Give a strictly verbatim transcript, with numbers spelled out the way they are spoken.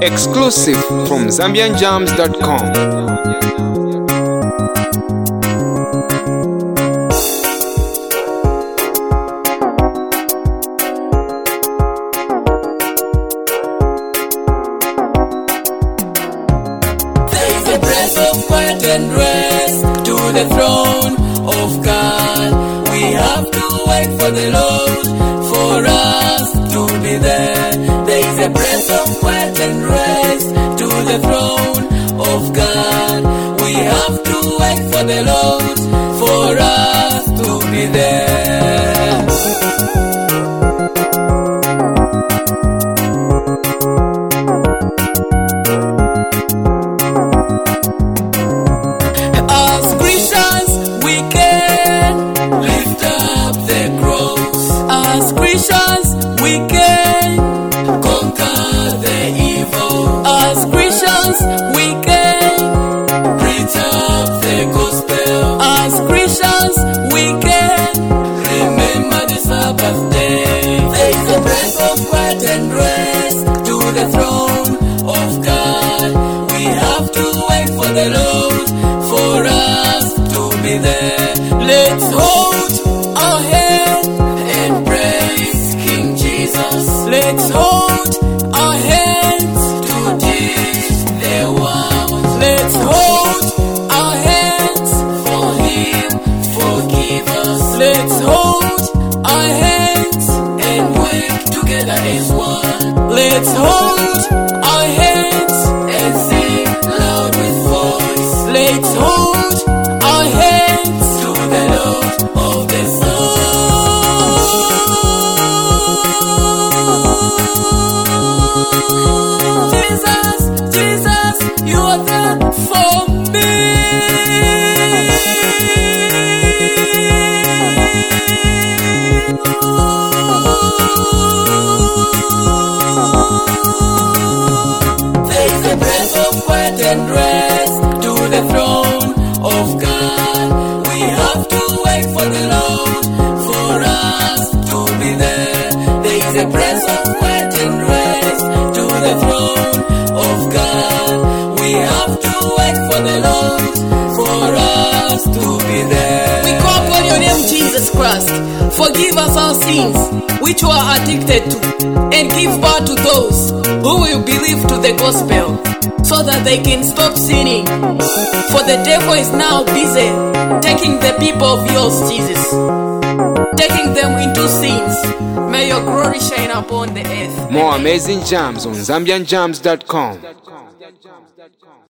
Exclusive from Zambian Jams dot com. Quiet and rest to the throne of God. We have to wait for the Lord for us to be there. There is a breath of quiet and rest to the throne of God. We have to wait for the Lord for us to be there. We can conquer the evil. As Christians, we can preach up the gospel. As Christians, we can remember the Sabbath day. There is a breath of quiet and rest to the throne of God. We have to wait for the Lord for us to be there. Let's hold our head and praise King Jesus. Let's hold our hands to teach the world. Let's hold our hands for Him, forgive us. Let's hold our hands and work together as one. Let's hold our hands and sing loud with voice. Let's hold our hands to the Lord of the Sun. Jesus, Jesus, you are there for me. There is a breath of quiet and rest to the throne of God. We have to wait for the Lord for us to be there. There is a breath of quiet and rest to the throne of God. We have to wait for the Lord for us to be there. We call upon your name, Jesus Christ. Forgive us our sins which we are addicted to, and give power to those who will believe to the gospel, so that they can stop sinning. For the devil is now busy taking the people of yours, Jesus, taking them into sins. May your glory shine upon the earth. More amazing jams on Zambian Jams dot com.